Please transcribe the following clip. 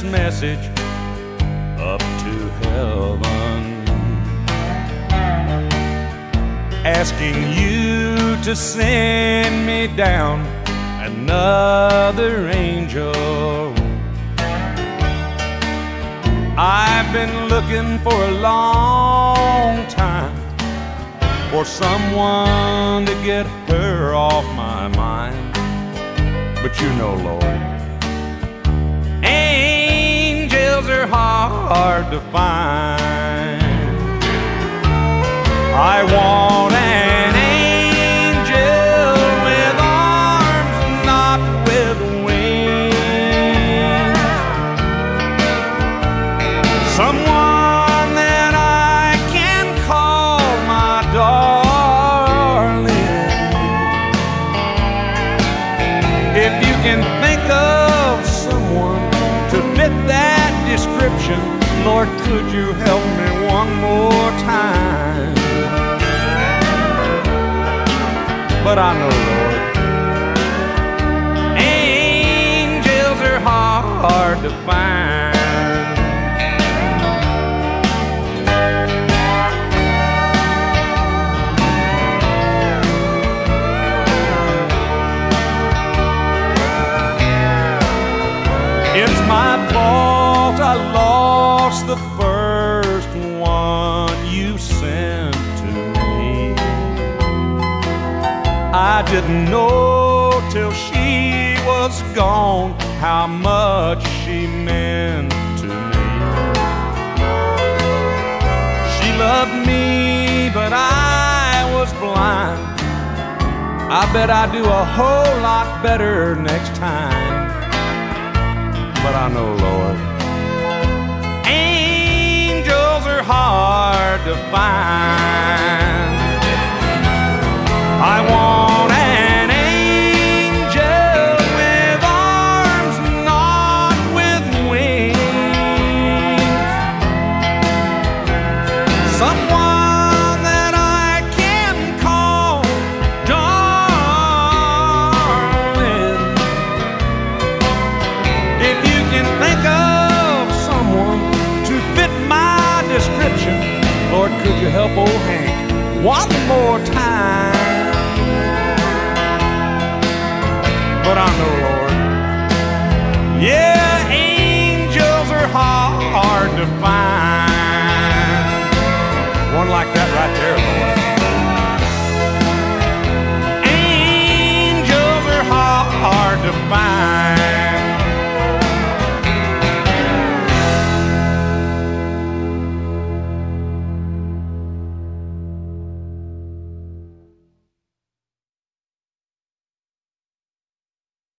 message up to heaven, asking you to send me down another angel. I've been looking for a long time for someone to get her off my mind. But you know, Lord, angels are hard to find. I want an angel with arms, not with wings. Someone that I can call my darling. If you can think of someone to fit that description, Lord, could you help me one more time? But I know, Lord, angels are hard to find. It's my fault I lost the first one you sent to me. I didn't know till she was gone how much she meant to me. She loved me, but I was blind. I bet I do a whole lot better next time. But I know, Lord, angels are hard to find. I want an angel with arms, not with wings. Someone that I can call darling. If you can think of someone to fit my description, Lord, could you help old Hank one more time? But I know, Lord, yeah, angels are hard to find.